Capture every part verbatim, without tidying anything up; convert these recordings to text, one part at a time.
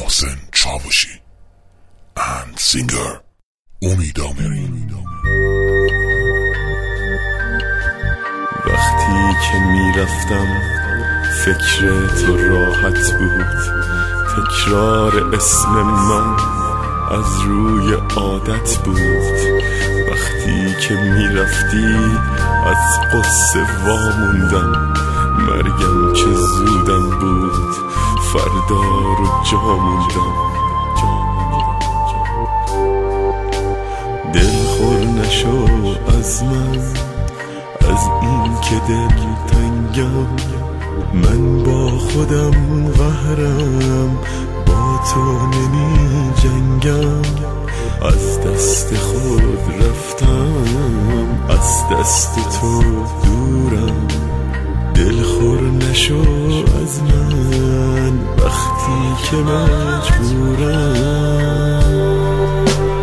محسن چاوشی and singer امید آمری. وقتی که میرفتم فکر تو راحت بود، تکرار اسم من از روی عادت بود. وقتی که میرفتی از قصه واموندم، مرگم چه زودم بود، فردا رو جا موندم. دل خور نشو از من، از این که دل تنگم، من با خودم قهرم، با تو نمی جنگم. از دست خود رفتم، از دست تو دورم. دل خور نشو از من وقتی که مجبورم.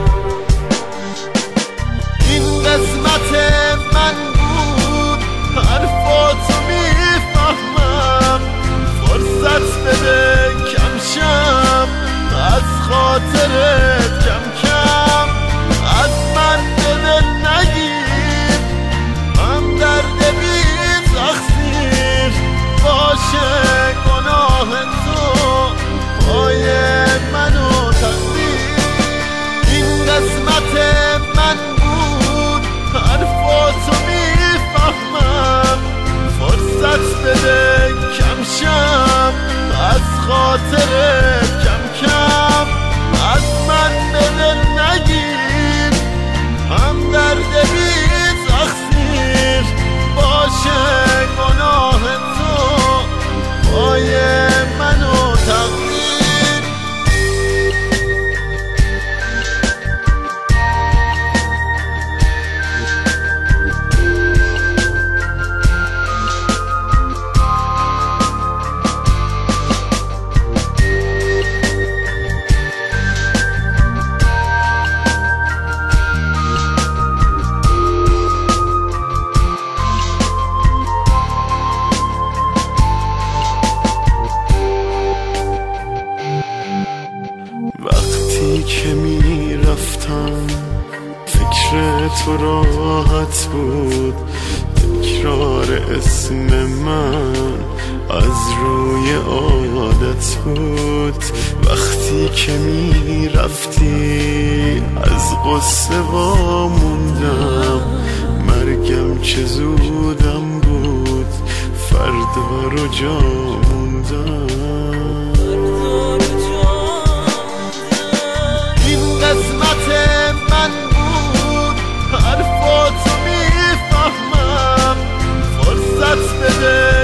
این قسمت من بود، حرفاتو میفهمم. فرصت بده کم شم، از خاطرت کم کم. از من دل نگیر، هم درد بی تقصیر باشه گناه تو، پای منو تقدیر. این قسمت من بود، حرفاتو میفهمم. فرصت بده کم شم، از خاطرت کم کم. از من دل نگیر، هم درد بی تقصیر باشه گناه تو، پای منو تقدیر. وقتی که می رفتم فکر تو راحت بود، تکرار اسم من از روی عادت بود. وقتی که می رفتی از قصه واموندم، مرگم چه زودم بود، فردا رو جا موندم. قسمت من بود، حرفاتو میفهمم. فرصت بده